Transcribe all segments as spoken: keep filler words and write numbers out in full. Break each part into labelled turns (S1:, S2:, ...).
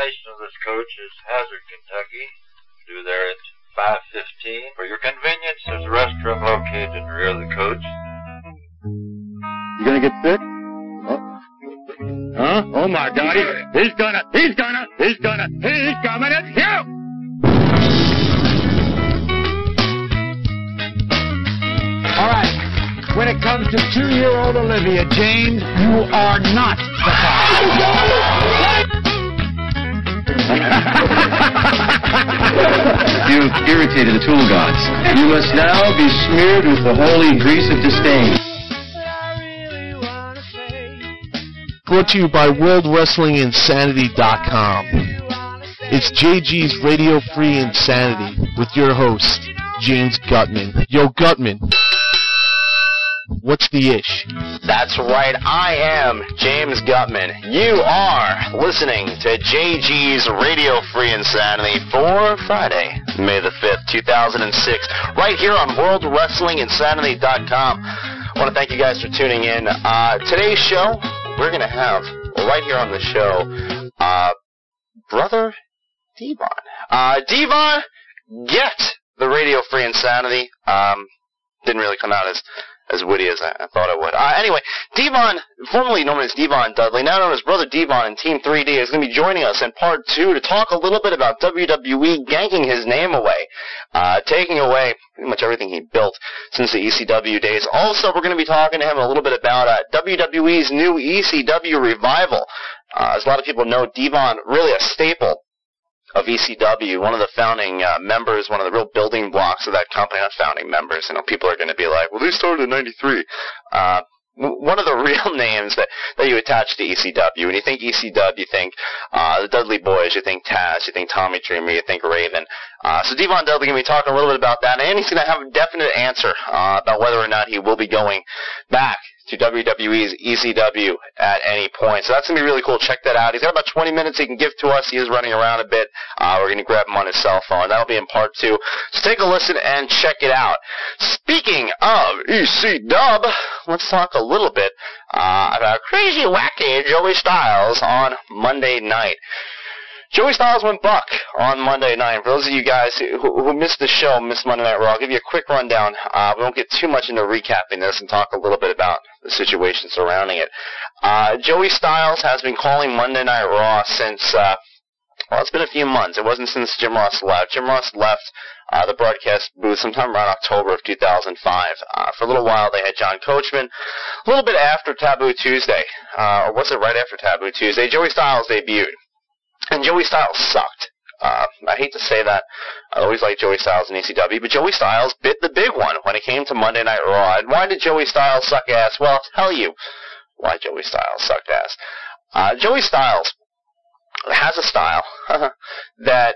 S1: destination of this coach is Hazard, Kentucky. Due there at five fifteen. For your convenience, there's a restroom located in the rear of the coach.
S2: You gonna get sick? Oh. Huh? Oh my God! He's, he's gonna! He's gonna! He's gonna! He's coming at you!
S3: All right. When it comes to two-year-old Olivia, James, you are not the father.
S2: You've irritated the tool gods. You must now be smeared with the holy grease of disdain.
S4: Brought to you by World Wrestling Insanity dot com. It's J G's Radio Free Insanity with your host, James Gutman. Yo, Gutman, what's the ish?
S5: That's right, I am James Gutman. You are listening to J G's Radio Free Insanity for Friday, May the fifth, two thousand six, right here on World Wrestling Insanity dot com. I want to thank you guys for tuning in. Uh, today's show, we're going to have, right here on the show, uh, Brother Devon. Uh, Devon, get the Radio Free Insanity. Um, didn't really come out as... as witty as I, I thought it would. Uh, anyway, Devon, formerly known as Devon Dudley, now known as Brother Devon in Team three D, is going to be joining us in part two to talk a little bit about W W E yanking his name away, uh, taking away pretty much everything he built since the E C W days. Also, we're going to be talking to him a little bit about uh, W W E's new E C W revival. Uh, as a lot of people know, Devon, really a staple of E C W, one of the founding uh, members, one of the real building blocks of that company. Not founding members, you know, people are going to be like, well, they started in ninety-three. Uh, one of the real names that, that you attach to E C W. When you think E C W, you think uh, the Dudley Boys, you think Taz, you think Tommy Dreamer, you think Raven. Uh, so Devon Dudley going to be talking a little bit about that, and he's going to have a definite answer uh, about whether or not he will be going back to W W E's E C W at any point. So that's going to be really cool. Check that out. He's got about twenty minutes he can give to us. He is running around a bit. Uh, we're going to grab him on his cell phone. That'll be in part two. So take a listen and check it out. Speaking of E C W, let's talk a little bit uh, about crazy, wacky Joey Styles on Monday night. Joey Styles went buck on Monday night. For those of you guys who, who missed the show, missed Monday Night Raw, I'll give you a quick rundown. Uh, we won't get too much into recapping this and talk a little bit about the situation surrounding it. Uh, Joey Styles has been calling Monday Night Raw since, uh, well, it's been a few months. It wasn't since Jim Ross left. Jim Ross left uh, the broadcast booth sometime around October of two thousand five. Uh, for a little while, they had John Coachman. A little bit after Taboo Tuesday, uh, or was it right after Taboo Tuesday, Joey Styles debuted. And Joey Styles sucked. Uh, I hate to say that. I always liked Joey Styles in E C W, but Joey Styles bit the big one when it came to Monday Night Raw. And why did Joey Styles suck ass? Well, I'll tell you why Joey Styles sucked ass. Uh, Joey Styles has a style that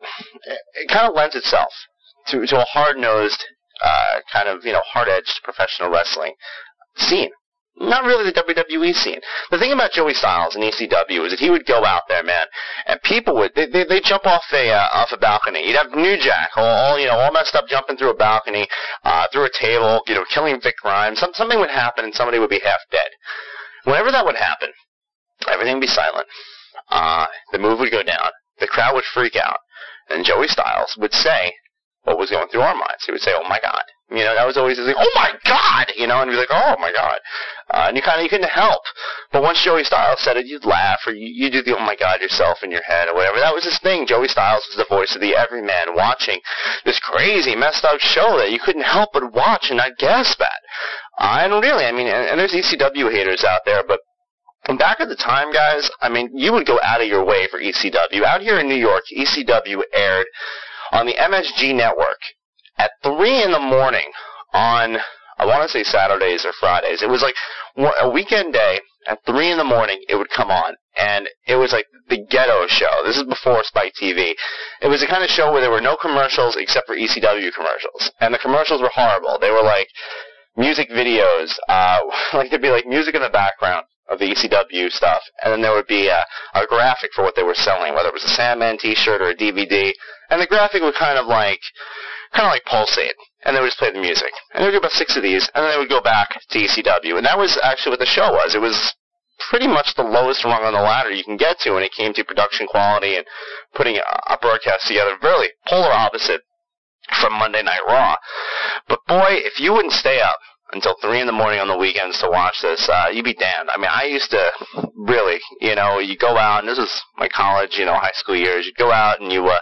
S5: it kind of lends itself to, to a hard-nosed, uh, kind of, you know, hard-edged professional wrestling scene. Not really the W W E scene. The thing about Joey Styles in E C W is that he would go out there, man, and people would they they they'd jump off a uh, off a balcony. You'd have New Jack, all, all you know, all messed up, jumping through a balcony, uh, through a table, you know, killing Vic Grimes. Some, something would happen, and somebody would be half dead. Whenever that would happen, everything would be silent. Uh, the move would go down. The crowd would freak out, and Joey Styles would say what was going through our minds. He would say, "Oh my God." You know, that was always like, "Oh my God," you know, and you'd be like, "Oh my God," uh, and you kind of you couldn't help. But once Joey Styles said it, you'd laugh, or you you do the "Oh my God" yourself in your head, or whatever. That was his thing. Joey Styles was the voice of the everyman watching this crazy, messed up show that you couldn't help but watch and not gasp at. Uh, and really, I mean, and, and there's E C W haters out there, but back at the time, guys, I mean, you would go out of your way for E C W. Out here in New York, E C W aired on the M S G network at three in the morning on, I want to say Saturdays or Fridays. It was like a weekend day at three in the morning it would come on. And it was like the ghetto show. This is before Spike T V. It was the kind of show where there were no commercials except for E C W commercials. And the commercials were horrible. They were like music videos. Uh, like there'd be like music in the background of the E C W stuff. And then there would be a, a graphic for what they were selling, whether it was a Sandman t-shirt or a D V D. And the graphic would kind of like, kind of like pulsate. And they would just play the music. And they would do about six of these, and then they would go back to E C W. And that was actually what the show was. It was pretty much the lowest rung on the ladder you can get to when it came to production quality and putting a, a broadcast together. Really polar opposite from Monday Night Raw. But boy, if you wouldn't stay up until three in the morning on the weekends to watch this, uh, you'd be damned. I mean, I used to really, you know, you go out, and this was my college, you know, high school years, you'd go out and you, uh,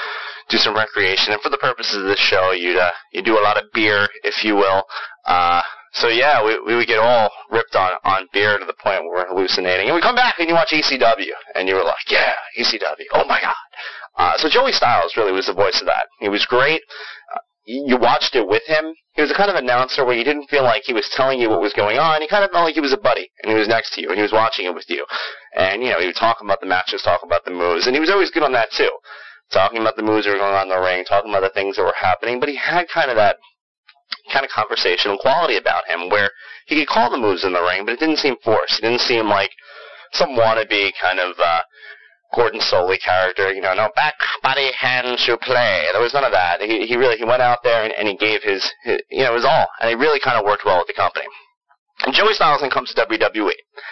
S5: do some recreation, and for the purposes of this show, you'd, uh, you do a lot of beer, if you will, uh, so yeah, we, we would get all ripped on, on beer to the point where we're hallucinating, and we come back and you watch E C W, and you were like, yeah, E C W, oh my god. Uh, so Joey Styles really was the voice of that. He was great. Uh, you watched it with him. He was the kind of announcer where you didn't feel like he was telling you what was going on. He kind of felt like he was a buddy, and he was next to you, and he was watching it with you. And, you know, he would talk about the matches, talk about the moves, and he was always good on that, too. Talking about the moves that were going on in the ring, talking about the things that were happening, but he had kind of that kind of conversational quality about him where he could call the moves in the ring, but it didn't seem forced. It didn't seem like some wannabe kind of uh, Gordon Soley character, you know, no back, body, hand, shoe, play. There was none of that. He, he really, he went out there and, and he gave his, his, you know, his all, and he really kind of worked well with the company. And Joey Styles then comes to W W E.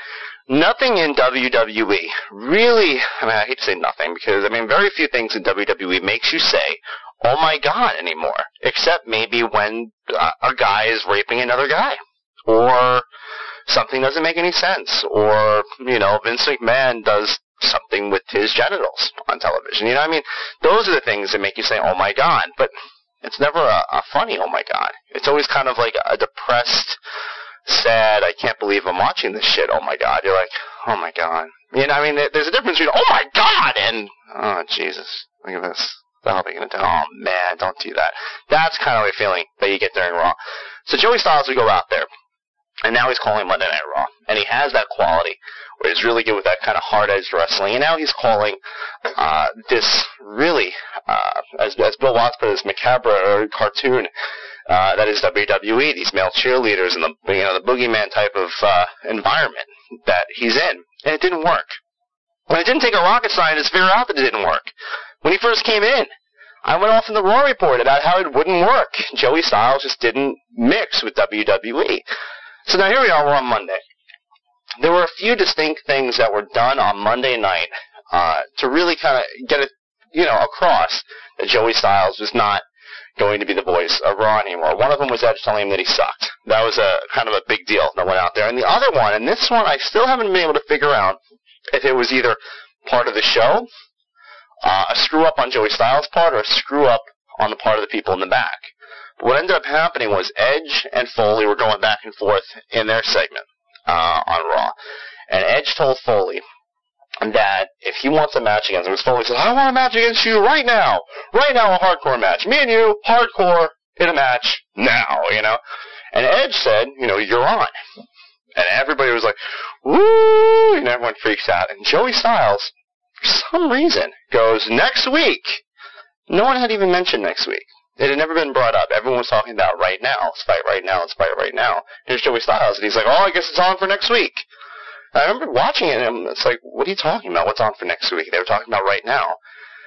S5: Nothing in W W E really, I mean, I hate to say nothing because, I mean, very few things in W W E makes you say, oh my god, anymore, except maybe when uh, a guy is raping another guy, or something doesn't make any sense, or, you know, Vince McMahon does something with his genitals on television. You know what I mean? Those are the things that make you say, oh my god, but it's never a, a funny oh my god. It's always kind of like a depressed, sad, I can't believe I'm watching this shit, oh my god. You're like, oh my god. You know, I mean, there's a difference between, oh my god, and, oh Jesus, look at this. The hell are they going to do? Oh man, don't do that. That's kind of a feeling that you get during Raw. So Joey Styles would go out there, and now he's calling Monday Night Raw, and he has that quality where he's really good with that kind of hard-edged wrestling, and now he's calling uh, this really, uh, as, as Bill Watts put it, this macabre cartoon uh, that is W W E, these male cheerleaders and the, you know, the boogeyman type of uh, environment that he's in, and it didn't work. And it didn't take a rocket scientist to figure out that it didn't work. When he first came in, I went off in the Raw report about how it wouldn't work. Joey Styles just didn't mix with W W E. So now here we are, we're on Monday. There were a few distinct things that were done on Monday night uh, to really kind of get it, you know, across that Joey Styles was not going to be the voice of Raw anymore. One of them was Edge telling him that he sucked. That was a kind of a big deal that went out there. And the other one, and this one I still haven't been able to figure out if it was either part of the show, uh, a screw-up on Joey Styles' part, or a screw-up on the part of the people in the back. But what ended up happening was Edge and Foley were going back and forth in their segment uh, on Raw. And Edge told Foley that if he wants a match against him, because Foley said, I want a match against you right now. Right now, a hardcore match. Me and you, hardcore, in a match, now, you know. And Edge said, you know, you're on. And everybody was like, woo, and everyone freaks out. And Joey Styles, for some reason, goes, next week. No one had even mentioned next week. It had never been brought up. Everyone was talking about right now. Let's fight right now. Let's fight right now. Here's Joey Styles. And he's like, oh, I guess it's on for next week. And I remember watching it, and it's like, what are you talking about? What's on for next week? They were talking about right now.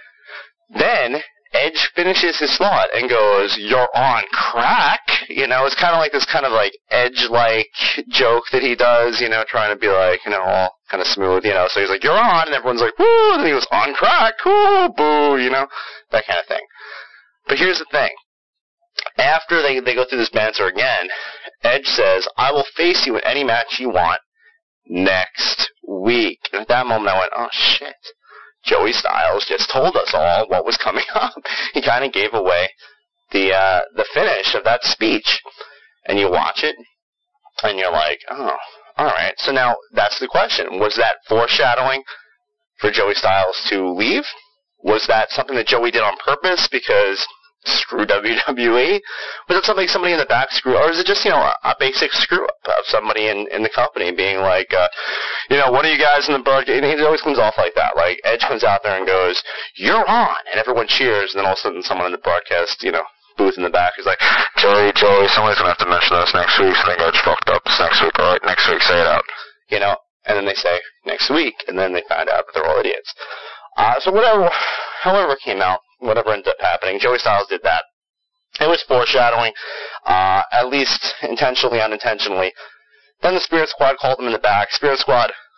S5: Then Edge finishes his slot and goes, you're on crack. You know, it's kind of like this kind of like Edge-like joke that he does, you know, trying to be like, you know, all kind of smooth, you know. So he's like, you're on, and everyone's like, woo, and he goes, on crack, woo, boo, you know, that kind of thing. But here's the thing. After they, they go through this banter again, Edge says, I will face you in any match you want next week. And at that moment I went, oh shit. Joey Styles just told us all what was coming up. He kind of gave away the uh, the finish of that speech. And you watch it, and you're like, oh, all right. So now that's the question. Was that foreshadowing for Joey Styles to leave? Was that something that Joey did on purpose because screw W W E? Was it something somebody in the back screw, or is it just, you know, a, a basic screw-up of somebody in, in the company being like, uh, you know, one of you guys in the broadcast, it always comes off like that. Like, Edge comes out there and goes, you're on, and everyone cheers, and then all of a sudden someone in the broadcast, you know, booth in the back is like, Joey, Joey, somebody's going to have to mention this next week. I think Edge fucked up. It's next week, all right? Next week, say it out. You know, and then they say, next week, and then they find out that they're all idiots. Uh, so whatever, however it came out, whatever ended up happening, Joey Styles did that. It was foreshadowing, uh, at least intentionally, unintentionally. Then the Spirit Squad called him in the back. Spirit Squad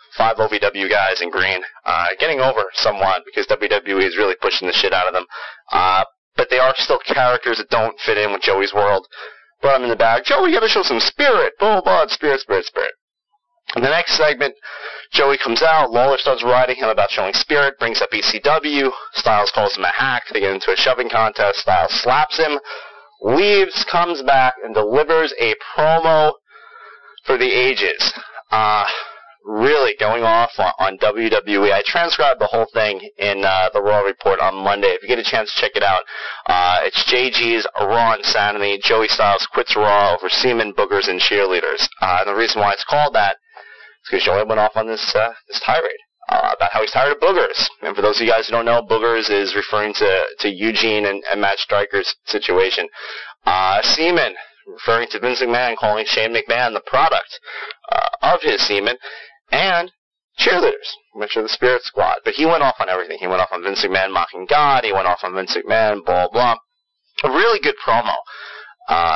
S5: five O V W guys in green, uh, getting over somewhat because W W E is really pushing the shit out of them. Uh, but they are still characters that don't fit in with Joey's world. Brought him in the bag. Joey, you gotta show some spirit. Bull, blood, spirit, spirit, spirit. In the next segment, Joey comes out. Lawler starts riding him about showing spirit, brings up E C W. Styles calls him a hack. They get into a shoving contest. Styles slaps him, leaves, comes back, and delivers a promo for the ages. Uh, really going off on, on W W E. I transcribed the whole thing in uh, the Raw Report on Monday. If you get a chance to check it out, uh, it's J G's Raw Insanity. Joey Styles quits Raw over semen, boogers, and cheerleaders. Uh, and the reason why it's called that is because Joey went off on this uh, this tirade uh, about how he's tired of boogers. And for those of you guys who don't know, boogers is referring to, to Eugene and, and Matt Stryker's situation. Uh, semen, referring to Vince McMahon calling Shane McMahon the product uh, of his semen. And cheerleaders, which are the Spirit Squad. But he went off on everything. He went off on Vince McMahon mocking God. He went off on Vince McMahon, blah, blah. A really good promo. Uh,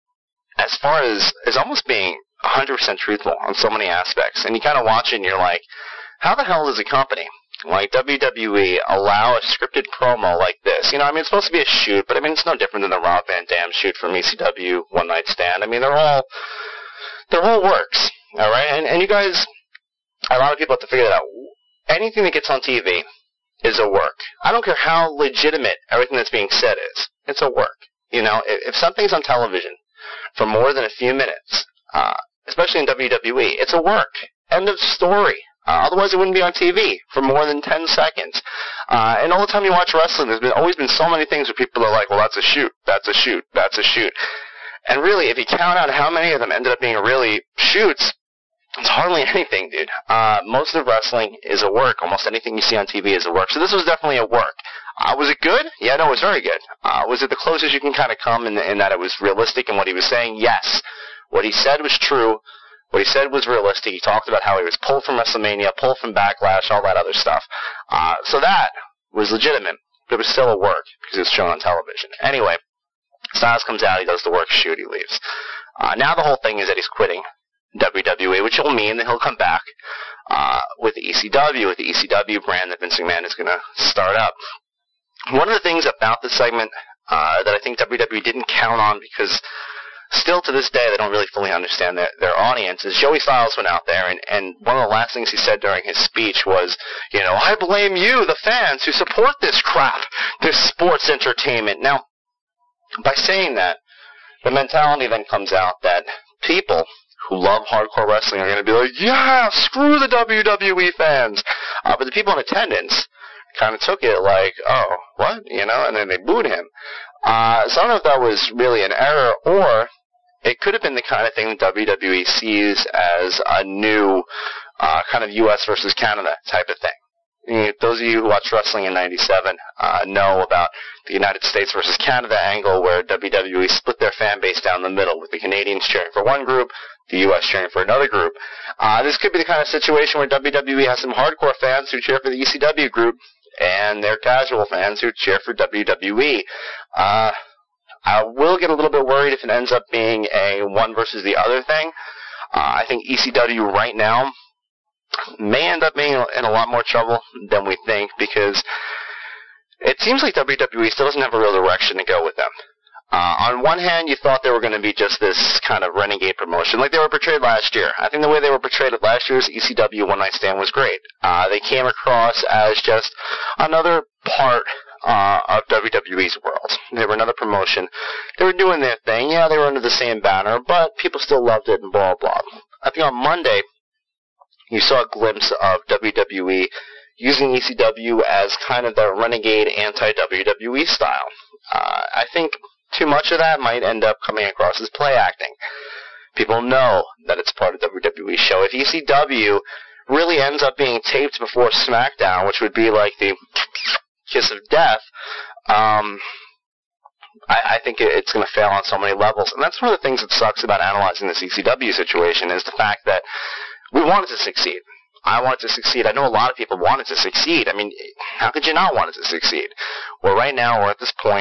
S5: as far as, as almost being one hundred percent truthful on so many aspects. And you kind of watch it and you're like, how the hell does a company like W W E allow a scripted promo like this? You know, I mean, it's supposed to be a shoot, but I mean, it's no different than the Rob Van Dam shoot from E C W One Night Stand. I mean, they're all, they're all works. All right? And, and you guys, a lot of people have to figure that out. Anything that gets on T V is a work. I don't care how legitimate everything that's being said is. It's a work. You know, if, if something's on television for more than a few minutes, uh, especially in W W E, it's a work. End of story. Uh, otherwise, it wouldn't be on T V for more than ten seconds. Uh, and all the time you watch wrestling, there's been always been so many things where people are like, well, that's a shoot, that's a shoot, that's a shoot. And really, if you count out how many of them ended up being really shoots, it's hardly anything, dude. Uh, most of wrestling is a work. Almost anything you see on T V is a work. So this was definitely a work. Uh, was it good? Yeah, no, it was very good. Uh, was it the closest you can kind of come in, in that it was realistic in what he was saying? Yes. What he said was true. What he said was realistic. He talked about how he was pulled from WrestleMania, pulled from Backlash, all that other stuff. Uh, so that was legitimate. But it was still a work because it was shown on television. Anyway, Styles comes out. He does the work. Shoot, he leaves. Uh, now the whole thing is that he's quitting W W E, which will mean that he'll come back uh, with the E C W, with the E C W brand that Vince McMahon is going to start up. One of the things about this segment uh, that I think W W E didn't count on, because still to this day they don't really fully understand their, their audience, is Joey Styles went out there, and, and one of the last things he said during his speech was, you know, I blame you, the fans, who support this crap, this sports entertainment. Now, by saying that, the mentality then comes out that people who love hardcore wrestling are going to be like, yeah, screw the W W E fans. Uh, but the people in attendance kind of took it like, oh, what? You know, and then they booed him. Uh, so I don't know if that was really an error, or it could have been the kind of thing that W W E sees as a new uh, kind of U S versus Canada type of thing. You know, those of you who watched wrestling in ninety-seven uh, know about the United States versus Canada angle, where W W E split their fan base down the middle, with the Canadians cheering for one group, the U S cheering for another group. Uh, this could be the kind of situation where W W E has some hardcore fans who cheer for the E C W group, and their casual fans who cheer for W W E. Uh, I will get a little bit worried if it ends up being a one versus the other thing. Uh, I think E C W right now may end up being in a lot more trouble than we think, because it seems like W W E still doesn't have a real direction to go with them. Uh, on one hand, you thought they were going to be just this kind of renegade promotion, like they were portrayed last year. I think the way they were portrayed at last year's E C W One Night Stand was great. Uh, they came across as just another part uh, of W W E's world. They were another promotion. They were doing their thing. Yeah, they were under the same banner, but people still loved it and blah, blah. I think on Monday, you saw a glimpse of W W E using E C W as kind of the renegade anti-W W E style. Uh, I think too much of that might end up coming across as play acting. People know that it's part of W W E's show. If E C W really ends up being taped before SmackDown, which would be like the kiss of death, um, I, I think it's going to fail on so many levels. And that's one of the things that sucks about analyzing this E C W situation, is the fact that we want it to succeed. I want it to succeed. I know a lot of people want it to succeed. I mean, how could you not want it to succeed? Well, right now we're at this point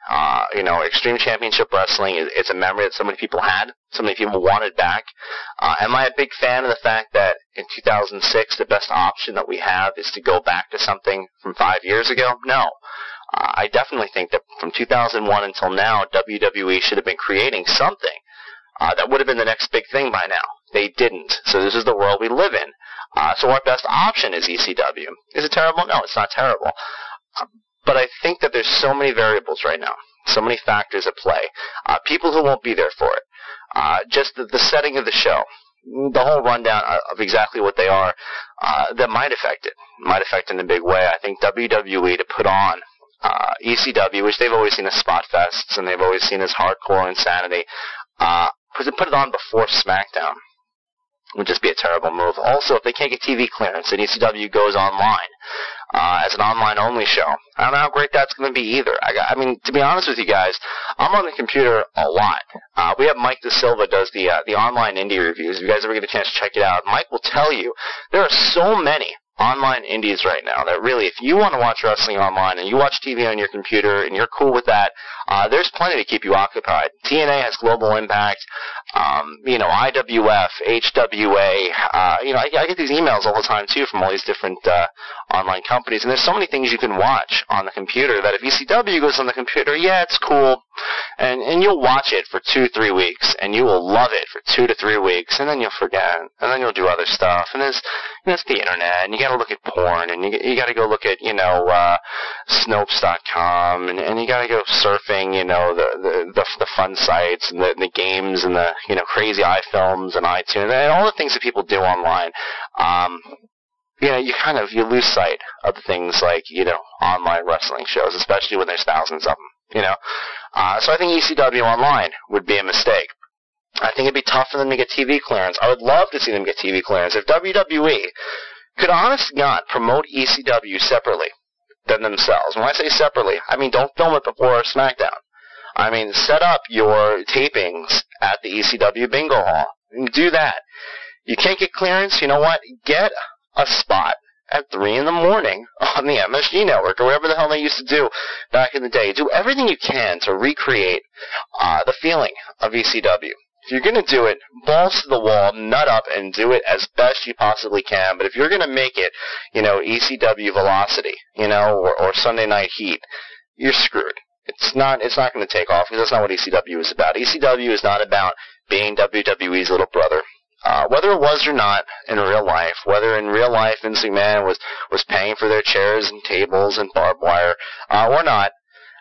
S5: Uh, you know, Extreme Championship Wrestling, is, it's a memory that so many people had, so many people wanted back. Uh, am I a big fan of the fact that in two thousand six, the best option that we have is to go back to something from five years ago? No. Uh, I definitely think that from two thousand one until now, W W E should have been creating something uh, that would have been the next big thing by now. They didn't. So this is the world we live in. Uh, so our best option is E C W. Is it terrible? No, it's not terrible. Uh, but I think that there's so many variables right now, so many factors at play. Uh, people who won't be there for it. Uh, just the, the setting of the show. The whole rundown of exactly what they are, uh, that might affect it. Might affect it in a big way. I think W W E to put on uh, E C W, which they've always seen as spot fests, and they've always seen as hardcore insanity, uh, to put it on before SmackDown would just be a terrible move. Also, if they can't get T V clearance and E C W goes online uh, as an online-only show, I don't know how great that's going to be either. I, got, I mean, to be honest with you guys, I'm on the computer a lot. Uh, we have Mike De Silva does the uh, the online indie reviews. If you guys ever get a chance to check it out, Mike will tell you there are so many online indies right now that really, if you want to watch wrestling online and you watch T V on your computer and you're cool with that, uh, there's plenty to keep you occupied. T N A has Global Impact, um, you know, I W F, H W A, uh, you know, I, I get these emails all the time too from all these different uh, online companies, and there's so many things you can watch on the computer that if E C W goes on the computer, yeah, it's cool, and and you'll watch it for two, three weeks, and you will love it for two to three weeks, and then you'll forget, and then you'll do other stuff, and there's, you know, it's the internet, and you got to look at porn, and you you got to go look at, you know, uh, Snopes dot com, and, and you got to go surfing, you know, the, the the the fun sites and the the games and the, you know, crazy iFilms and iTunes and all the things that people do online. Um, you know, you kind of you lose sight of the things like, you know, online wrestling shows, especially when there's thousands of them. You know, uh, so I think E C W online would be a mistake. I think it'd be tough for them to get T V clearance. I would love to see them get T V clearance. If W W E could, honest to God, promote E C W separately than themselves. When I say separately, I mean don't film it before SmackDown. I mean set up your tapings at the E C W bingo hall. Do that. You can't get clearance, you know what? Get a spot at three in the morning on the M S G network or whatever the hell they used to do back in the day. Do everything you can to recreate uh, the feeling of E C W. If you're going to do it, balls to the wall, nut up, and do it as best you possibly can. But if you're going to make it, you know, E C W Velocity, you know, or, or Sunday Night Heat, you're screwed. It's not, it's not going to take off because that's not what E C W is about. E C W is not about being W W E's little brother. Uh, whether it was or not in real life, whether in real life Vince McMahon was, was paying for their chairs and tables and barbed wire, uh, or not,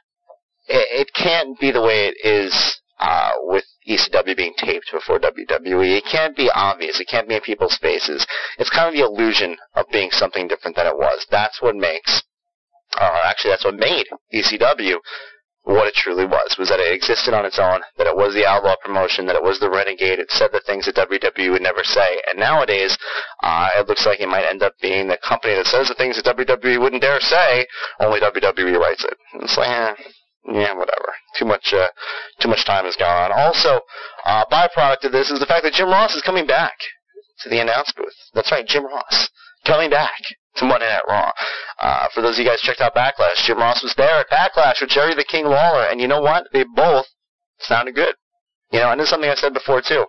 S5: it, it can't be the way it is, uh, with E C W being taped before W W E. It can't be obvious. It can't be in people's faces. It's kind of the illusion of being something different than it was. That's what makes, uh, actually that's what made E C W what it truly was, was that it existed on its own, that it was the outlaw promotion, that it was the renegade, it said the things that W W E would never say. And nowadays, uh, it looks like it might end up being the company that says the things that W W E wouldn't dare say, only W W E writes it. It's like, eh, yeah, whatever. Too much, uh, too much time has gone on. Also, uh, byproduct of this is the fact that Jim Ross is coming back to the announce booth. That's right, Jim Ross. Coming back to Monday Night Raw. Uh, for those of you guys who checked out Backlash, Jim Ross was there at Backlash with Jerry the King Lawler, and you know what? They both sounded good. You know, and this is something I said before, too.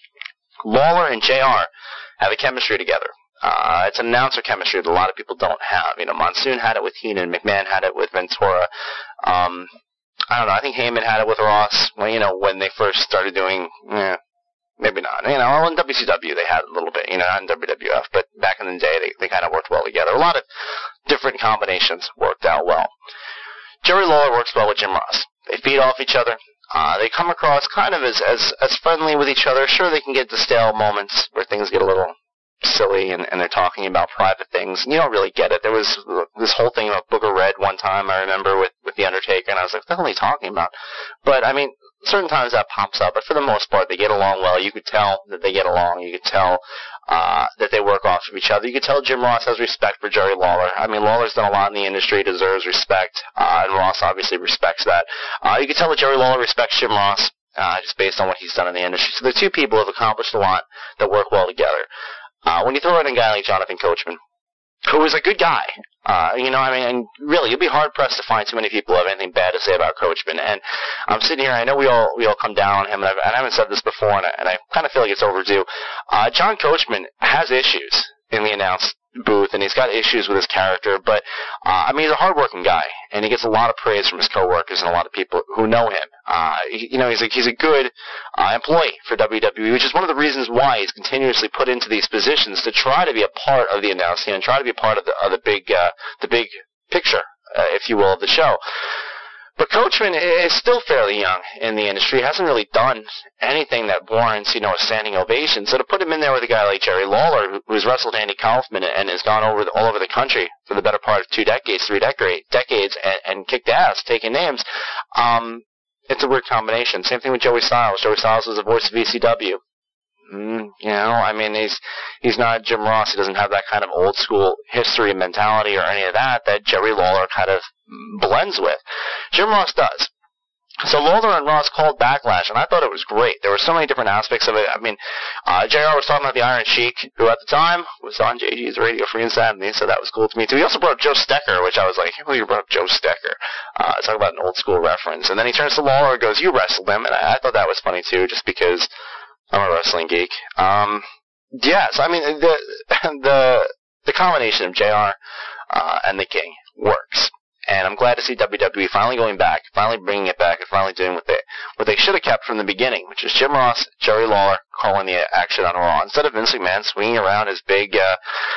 S5: Lawler and J R have a chemistry together. Uh, it's an announcer chemistry that a lot of people don't have. You know, Monsoon had it with Heenan, McMahon had it with Ventura. Um, I don't know, I think Heyman had it with Ross, well, you know, when they first started doing, eh, maybe not. You know, in W C W they had it a little bit, you know, not in W W F, but back in the day they, they kind of worked well together. A lot of different combinations worked out well. Jerry Lawler works well with Jim Ross. They feed off each other. Uh, they come across kind of as, as, as friendly with each other. Sure, they can get to stale moments where things get a little silly and, and they're talking about private things. You don't really get it. There was this whole thing about Booker Red one time, I remember, with, with The Undertaker, and I was like, what the hell are they talking about? But, I mean, certain times that pops up, but for the most part, they get along well. You could tell that they get along. You could tell uh, that they work off of each other. You could tell Jim Ross has respect for Jerry Lawler. I mean, Lawler's done a lot in the industry, deserves respect, uh, and Ross obviously respects that. Uh, you could tell that Jerry Lawler respects Jim Ross, uh, just based on what he's done in the industry. So the two people have accomplished a lot that work well together. Uh, when you throw in a guy like Jonathan Coachman, who was a good guy. Uh, you know, I mean, and really, you'd be hard-pressed to find too many people who have anything bad to say about Coachman. And I'm sitting here, I know we all we all come down on him, and, I've, and I haven't said this before, and I, and I kind of feel like it's overdue. Uh, John Coachman has issues in the announce booth, and he's got issues with his character, but, uh, I mean, he's a hard-working guy, and he gets a lot of praise from his coworkers and a lot of people who know him. Uh, he, you know, he's a, he's a good uh, employee for W W E, which is one of the reasons why he's continuously put into these positions to try to be a part of the announcing and try to be a part of the, of the big, uh, the big picture, uh, if you will, of the show. But Coachman is still fairly young in the industry. He hasn't really done anything that warrants, you know, a standing ovation. So to put him in there with a guy like Jerry Lawler, who's wrestled Andy Kaufman and has gone over the, all over the country for the better part of two decades, three decade, decades, and, and kicked ass, taking names, um, it's a weird combination. Same thing with Joey Styles. Joey Styles was the voice of E C W. Mm, you know, I mean, he's he's not Jim Ross. He doesn't have that kind of old school history and mentality or any of that that Jerry Lawler kind of blends with. Jim Ross does. So Lawler and Ross called Backlash, and I thought it was great. There were so many different aspects of it. I mean, uh, J R was talking about the Iron Sheik, who at the time was on J G's Radio Free Insanity, so that was cool to me too. He also brought up Joe Stecker, which I was like, who you brought up Joe Stecker? Uh, talk about an old school reference. And then he turns to Lawler and goes, you wrestled him, and I, I thought that was funny too, just because I'm a wrestling geek. Um, yeah, so I mean, the the the combination of J R uh, and the King works. And I'm glad to see W W E finally going back, finally bringing it back, and finally doing what they what they should have kept from the beginning, which is Jim Ross, Jerry Lawler calling the action on Raw instead of Vince McMahon swinging around his big uh,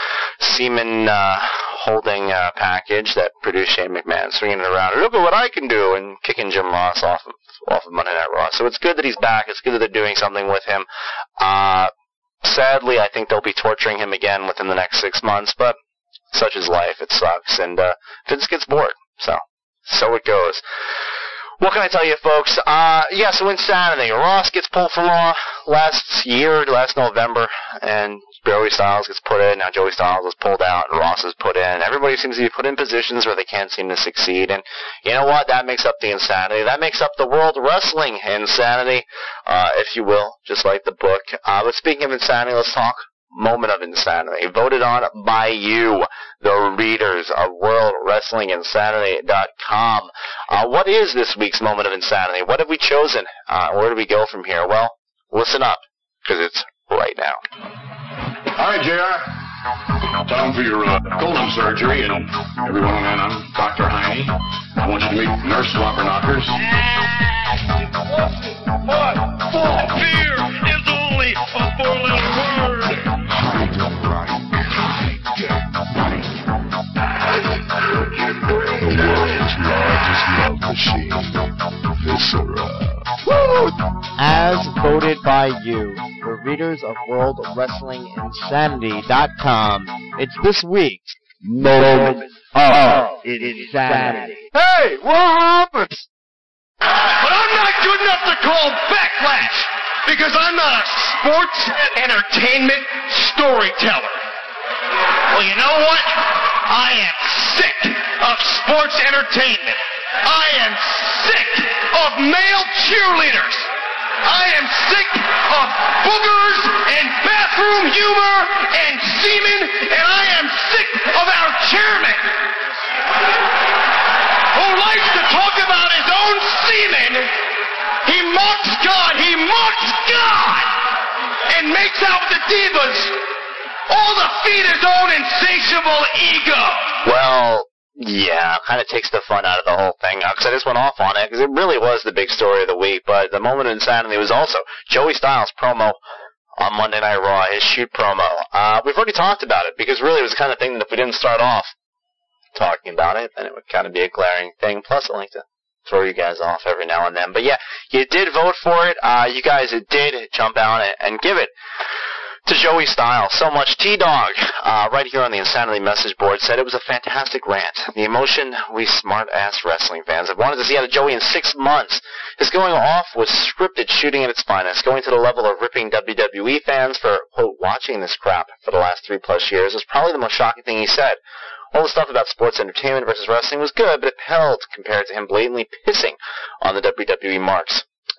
S5: semen uh, holding uh, package that produced Shane McMahon, swinging it around. Look at what I can do, and kicking Jim Ross off of off of Monday Night Raw. So it's good that he's back. It's good that they're doing something with him. Uh, sadly, I think they'll be torturing him again within the next six months, but such is life. It sucks. And uh, Vince gets bored. So, so it goes. What can I tell you, folks? Uh, yeah, so Insanity. Ross gets pulled from Raw last year, last November, and Joey Styles gets put in. Now Joey Styles is pulled out, and Ross is put in. Everybody seems to be put in positions where they can't seem to succeed. And you know what? That makes up the Insanity. That makes up the World Wrestling Insanity, uh, if you will, just like the book. Uh, but speaking of Insanity, let's talk Moment of Insanity, voted on by you, the readers of World Wrestling Insanity dot com. Uh, what is this week's Moment of Insanity? What have we chosen? Uh, where do we go from here? Well, listen up, because it's right now.
S6: All right, J R. Time for your uh, colon surgery, and everyone, man, I'm Doctor Heine. I want you to meet Nurse Slobber Knockers.
S7: What? Full fear is only a four-letter word.
S8: The world's largest love machine, Viscera. Woo!
S9: As voted by you, the readers of World Wrestling Insanity dot com, it's this week's Moment of Insanity.
S2: Hey, what happened?
S7: But I'm not good enough to call Backlash because I'm not a sports entertainment storyteller. Well, you know what? I am sick of sports entertainment. I am sick of male cheerleaders. I am sick of boogers and bathroom humor and semen, and I am sick of our chairman, who likes to talk about his own semen. He mocks God. He mocks God and makes out with the divas, all to feed his own insatiable ego.
S5: Well, yeah, kind of takes the fun out of the whole thing, because I just went off on it, because it really was the big story of the week, but the Moment of Insanity was also Joey Styles' promo on Monday Night Raw, his shoot promo. Uh, we've already talked about it, because really it was the kind of thing that if we didn't start off talking about it, then it would kind of be a glaring thing. Plus, I like to throw you guys off every now and then. But yeah, you did vote for it. Uh, you guys did jump out and, and give it to Joey Styles so much. T-Dog, uh, right here on the Insanity message board, said it was a fantastic rant. The emotion we smart-ass wrestling fans have wanted to see out of Joey in six months. His going off was scripted, shooting at its finest, going to the level of ripping W W E fans for, quote, watching this crap for the last three-plus years was probably the most shocking thing he said. All the stuff about sports entertainment versus wrestling was good, but it paled compared to him blatantly pissing on the W W E marks.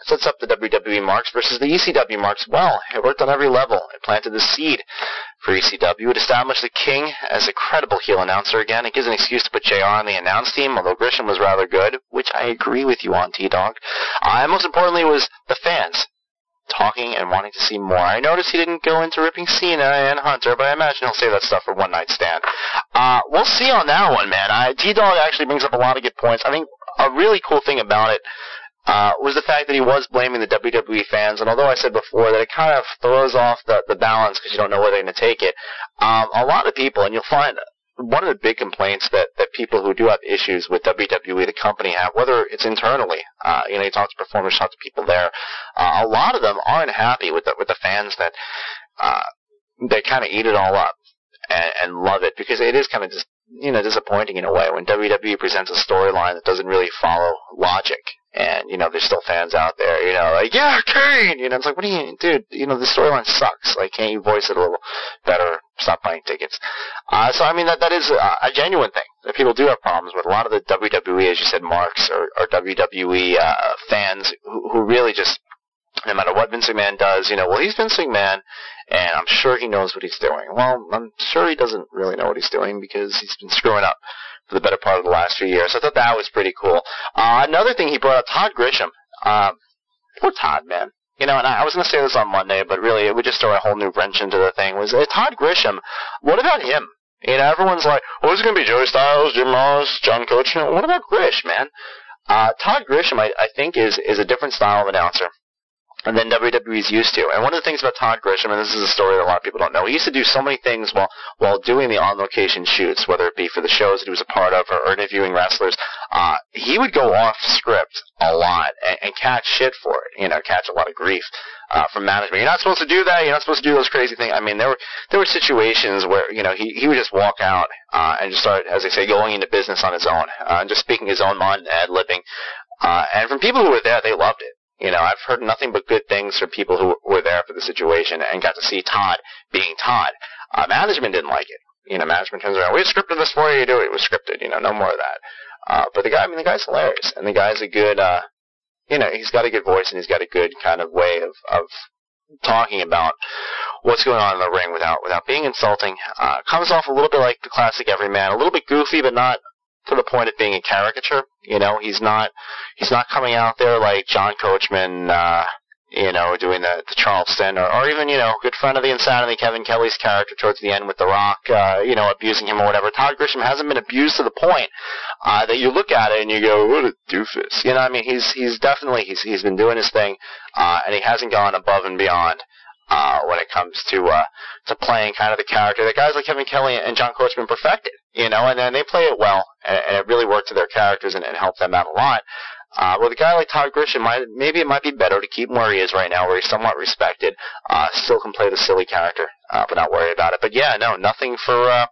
S5: sets up the W W E marks versus the E C W marks well. It worked on every level. It planted the seed for E C W. It established the King as a credible heel announcer again. It gives an excuse to put J R on the announce team, although Grisham was rather good, which I agree with you on, T-Dog. Uh, and most importantly was the fans talking and wanting to see more. I noticed he didn't go into ripping Cena and Hunter, but I imagine he'll save that stuff for one night stand. Uh, we'll see on that one, man. I, T-Dog actually brings up a lot of good points. I think a really cool thing about it uh, was the fact that he was blaming the W W E fans, and although I said before that it kind of throws off the, the balance because you don't know where they're going to take it, um, a lot of people, and you'll find one of the big complaints that, that people who do have issues with W W E, the company, have, whether it's internally, uh, you know, you talk to performers, talk to people there, uh, a lot of them aren't happy with the, with the fans that, uh, they kind of eat it all up and, and love it, because it is kind of just, you know, disappointing in a way when W W E presents a storyline that doesn't really follow logic. And, you know, there's still fans out there, you know, like, yeah, Kane! You know, it's like, what do you, dude, you know, the storyline sucks. Like, can't you voice it a little better? Stop buying tickets. Uh, so, I mean, that that is a, a genuine thing that people do have problems with. A lot of the W W E, as you said, marks, or, or W W E uh, fans who, who really just, no matter what Vince McMahon does, you know, well, he's Vince McMahon, and I'm sure he knows what he's doing. Well, I'm sure he doesn't really know what he's doing because he's been screwing up for the better part of the last few years. So I thought that was pretty cool. Uh, another thing he brought up, Todd Grisham. Um, poor Todd, man. You know, and I, I was going to say this on Monday, but really it would just throw a whole new wrench into the thing. Was uh, Todd Grisham, what about him? You know, everyone's like, oh, is it going to be Joey Styles, Jim Ross, John Coachman? What about Grish, man? Uh, Todd Grisham, I, I think, is, is a different style of announcer than W W E's used to. And one of the things about Todd Grisham, and this is a story that a lot of people don't know, he used to do so many things while while doing the on-location shoots, whether it be for the shows that he was a part of or, or interviewing wrestlers. Uh, he would go off script a lot and, and catch shit for it, you know, catch a lot of grief uh, from management. You're not supposed to do that. You're not supposed to do those crazy things. I mean, there were there were situations where, you know, he, he would just walk out uh, and just start, as they say, going into business on his own, uh, and just speaking his own mind and ad-libbing. Uh, and from people who were there, they loved it. You know, I've heard nothing but good things from people who were there for the situation and got to see Todd being Todd. Uh, management didn't like it. You know, management turns around, we scripted this for you, do it. It was scripted, you know, no more of that. Uh, but the guy, I mean, the guy's hilarious. And the guy's a good, uh, you know, he's got a good voice and he's got a good kind of way of, of talking about what's going on in the ring without, without being insulting. Uh, comes off a little bit like the classic everyman, a little bit goofy, but not to the point of being a caricature. You know, he's not he's not coming out there like John Coachman, uh, you know, doing the, the Charleston, or, or even, you know, good friend of the Insanity, Kevin Kelly's character towards the end with The Rock, uh, you know, abusing him or whatever. Todd Grisham hasn't been abused to the point uh, that you look at it and you go, what a doofus. You know, I mean, he's he's definitely, he's he's been doing his thing, uh, and he hasn't gone above and beyond Uh, when it comes to uh, to playing kind of the character that guys like Kevin Kelly and John Coachman perfected, you know, and then they play it well, and, and it really worked to their characters and, and helped them out a lot. Uh, with a guy like Todd Grisham, might, maybe it might be better to keep him where he is right now, where he's somewhat respected, uh, still can play the silly character, uh, but not worry about it. But yeah, no, nothing for, uh,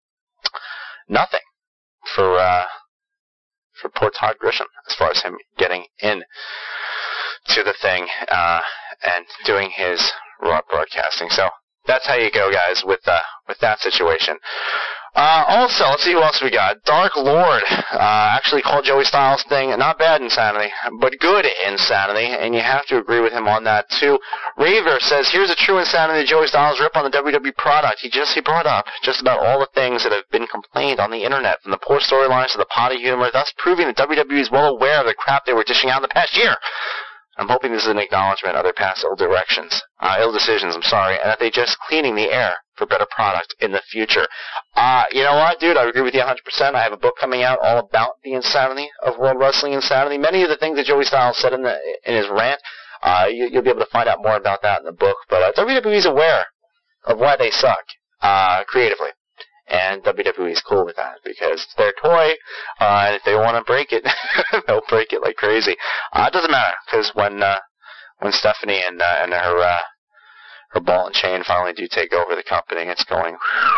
S5: nothing for, uh, for poor Todd Grisham, as far as him getting in to the thing, uh, and doing his Raw broadcasting. So that's how you go, guys, with uh, with that situation. Uh, also, let's see who else we got. Dark Lord uh, actually called Joey Styles' thing not bad insanity, but good insanity, and you have to agree with him on that too. Raver says, here's a true insanity Joey Styles rip on the W W E product. He just he brought up just about all the things that have been complained on the internet, from the poor storylines to the potty humor, thus proving that W W E is well aware of the crap they were dishing out in the past year. I'm hoping this is an acknowledgement of their past ill directions, uh, ill decisions, I'm sorry, and that they're just cleaning the air for better product in the future. Uh, you know what, dude, I agree with you one hundred percent. I have a book coming out all about the insanity of World Wrestling Insanity. Many of the things that Joey Styles said in, the, in his rant, uh, you, you'll be able to find out more about that in the book. But uh, W W E is aware of why they suck uh, creatively. And W W E is cool with that because it's their toy, uh, and if they want to break it, they'll break it like crazy. Uh, it doesn't matter because when uh, when Stephanie and uh, and her uh, her ball and chain finally do take over the company, it's going.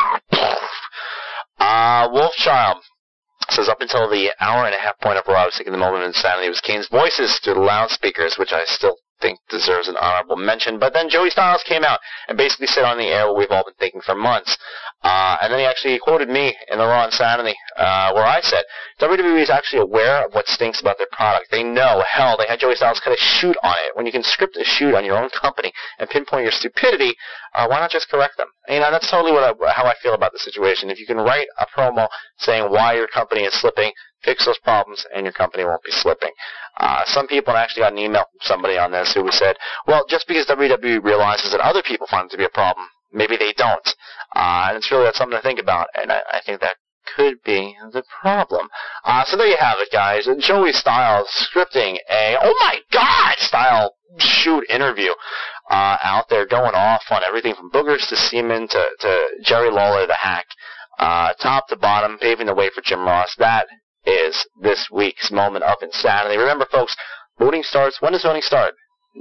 S5: uh, Wolfchild says up until the hour and a half point of Raw, I was thinking the moment of insanity was Kane's voices through the loudspeakers, which I still think deserves an honorable mention. But then Joey Styles came out and basically said on the air what we've all been thinking for months. Uh, and then he actually quoted me in the Raw Insanity, uh, where I said, W W E is actually aware of what stinks about their product. They know. Hell, they had Joey Styles cut a shoot on it. When you can script a shoot on your own company and pinpoint your stupidity, uh, why not just correct them? And, you know, that's totally what I, how I feel about the situation. If you can write a promo saying why your company is slipping, fix those problems, and your company won't be slipping. Uh, some people actually got an email from somebody on this who said, well, just because W W E realizes that other people find it to be a problem, maybe they don't. Uh, and it's really that's something to think about, and I, I think that could be the problem. Uh, so there you have it, guys. Joey Styles scripting a, oh my God, style shoot interview uh, out there, going off on everything from boogers to semen to, to Jerry Lawler the hack, uh, top to bottom, paving the way for Jim Ross. That is this week's Moment of Insanity. Remember, folks, voting starts. When does voting start?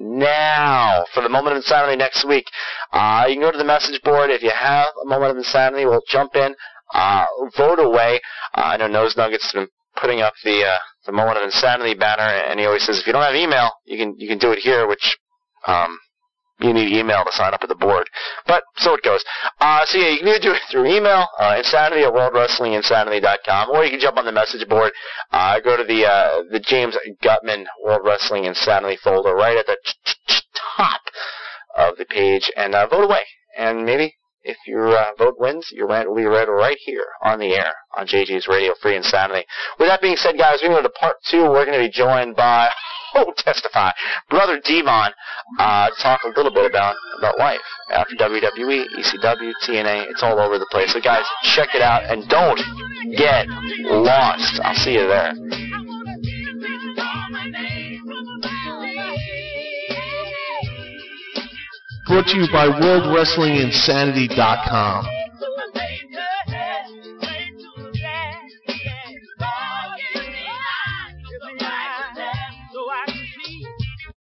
S5: Now, for the Moment of Insanity next week. Uh, you can go to the message board. If you have a Moment of Insanity, we'll jump in, uh, vote away. Uh, I know Nose Nuggets has been putting up the uh, the Moment of Insanity banner, and he always says if you don't have email, you can you can do it here, which um, you need email to sign up at the board. But so it goes. Uh, so yeah, you can either do it through email, uh, insanity at world wrestling insanity dot com, or you can jump on the message board. Uh, go to the uh, the James Gutman World Wrestling Insanity folder right at the top of the page, and uh, vote away. And maybe if your uh, vote wins, your rant will be read right here on the air on J G's Radio Free Insanity. With that being said, guys, we're going to go to part two. We're going to be joined by, oh, testify, Brother Devon, uh, to talk a little bit about, about life after W W E, E C W, T N A. It's all over the place. So, guys, check it out, and don't get lost. I'll see you there.
S4: Brought to you by world wrestling insanity dot com.